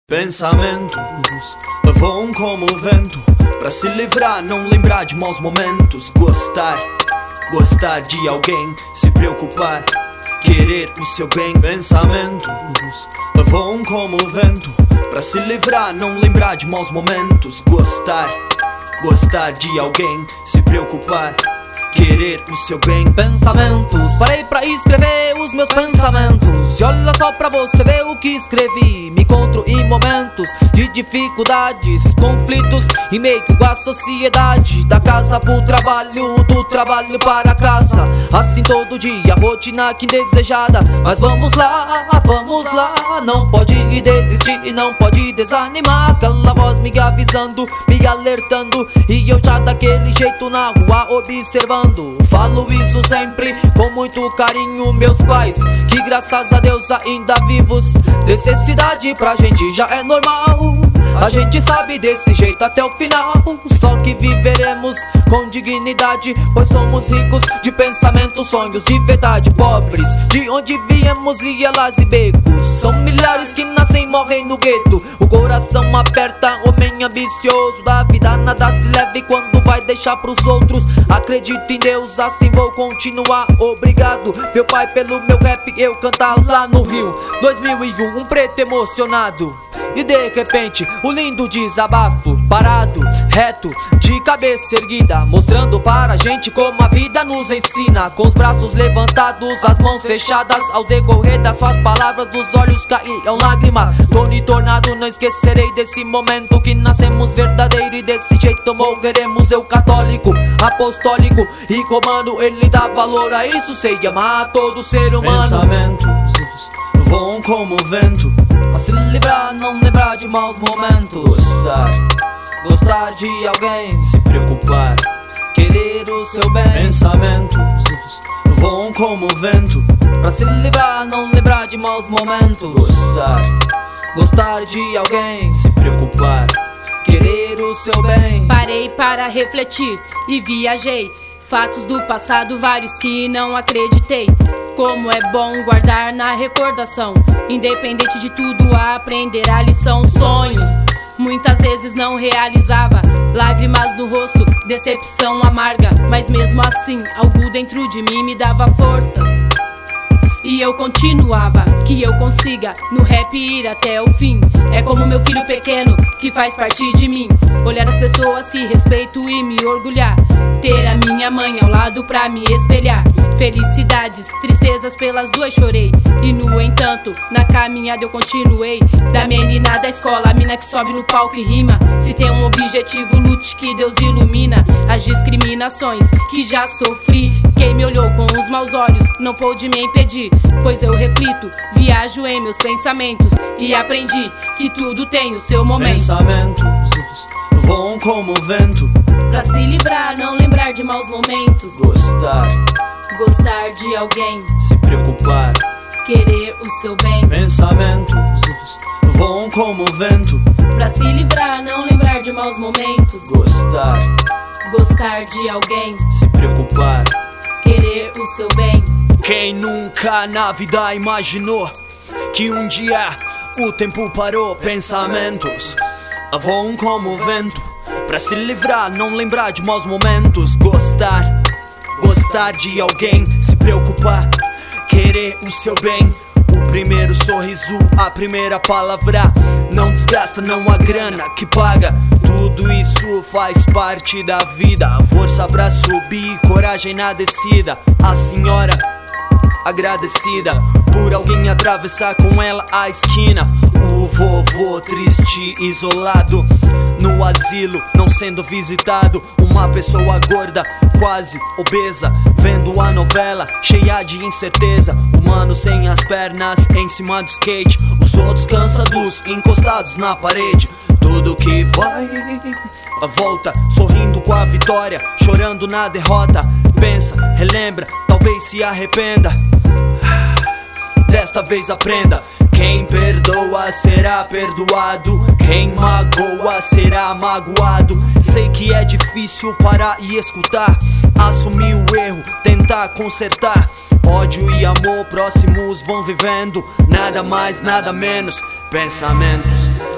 Pensamentos voam como o vento, pra se livrar, não lembrar de maus momentos. Gostar de alguém, se preocupar, querer o seu bem. Pensamentos voam como o vento, pra se livrar, não lembrar de maus momentos. Gostar de alguém, se preocupar, querer o seu bem. Pensamentos, parei pra escrever os meus pensamentos. E olha só pra você ver o que escrevi. Me encontro em momentos de dificuldades, conflitos e meio com a sociedade. Da casa pro trabalho, do trabalho para casa. Assim todo dia, rotina que indesejada. Mas vamos lá, não pode desistir, não pode desanimar. Aquela voz me avisando, me alertando, e eu já daquele jeito na rua observando. Falo isso sempre com muito carinho, meus pais, que graças a Deus ainda vivos. Necessidade pra gente já é normal, a gente sabe desse jeito até o final. Só que viveremos com dignidade, pois somos ricos de pensamentos, sonhos de verdade. Pobres de onde viemos, vielas e becos, são milhares que nascem e morrem no gueto. O coração aperta, homem ambicioso, da vida nada se leva e quando vai deixar pros outros. Acredito em Deus, assim vou continuar. Obrigado, meu pai, pelo meu rap eu cantar lá no Rio. 2001, um preto emocionado, e de repente o lindo desabafo. Parado, reto, de cabeça erguida, mostrando para a gente como a vida nos ensina. Com os braços levantados, as mãos fechadas, ao decorrer das suas palavras dos olhos caíam lágrimas. Tony Tornado, não esquecerei desse momento que nascemos verdadeiro e desse jeito morreremos. Eu católico, apostólico e romano, ele dá valor a isso, sei amar todo ser humano. Pensamentos voam como o vento, pra se livrar, não lembrar de maus momentos. Gostar de alguém, se preocupar, querer o seu bem. Pensamentos voam como o vento, pra se livrar, não lembrar de maus momentos. Gostar de alguém, se preocupar, querer o seu bem. Parei para refletir e viajei, fatos do passado vários que não acreditei. Como é bom guardar na recordação, independente de tudo, aprender a lição. Sonhos muitas vezes não realizava, lágrimas no rosto, decepção amarga. Mas mesmo assim, algo dentro de mim me dava forças, e eu continuava, que eu consiga no rap ir até o fim. É como meu filho pequeno que faz parte de mim, olhar as pessoas que respeito e me orgulhar. Ter a minha mãe ao lado pra me espelhar. Felicidades, tristezas pelas duas chorei, e no entanto, na caminhada eu continuei. Da menina da escola, a mina que sobe no palco e rima. Se tem um objetivo, lute que Deus ilumina. As discriminações que já sofri, quem me olhou com os maus olhos não pôde me impedir, pois eu reflito, viajo em meus pensamentos e aprendi que tudo tem o seu momento. Pensamentos voam como o vento, pra se livrar, não lembrar de maus momentos. Gostar de alguém, se preocupar, querer o seu bem. Pensamentos voam como o vento, pra se livrar, não lembrar de maus momentos. Gostar de alguém, se preocupar, querer o seu bem. Quem nunca na vida imaginou que um dia o tempo parou? Pensamentos voam como o vento, pra se livrar, não lembrar de maus momentos. Gostar de alguém, se preocupar, querer o seu bem. O primeiro sorriso, a primeira palavra, não desgasta, não há grana que paga. Tudo isso faz parte da vida, força pra subir, coragem na descida. A senhora agradecida por alguém atravessar com ela a esquina. O vovô triste, isolado no asilo, não sendo visitado. Uma pessoa gorda, quase obesa, vendo a novela cheia de incerteza. Humano sem as pernas em cima do skate, os outros cansados, encostados na parede. Tudo que vai, volta, sorrindo com a vitória, chorando na derrota. Pensa, relembra, talvez se arrependa. Desta vez aprenda, quem perdoa será perdoado, quem magoa será magoado. Sei que é difícil parar e escutar, assumir o erro, tentar consertar. Ódio e amor próximos vão vivendo, nada mais, nada menos. Pensamentos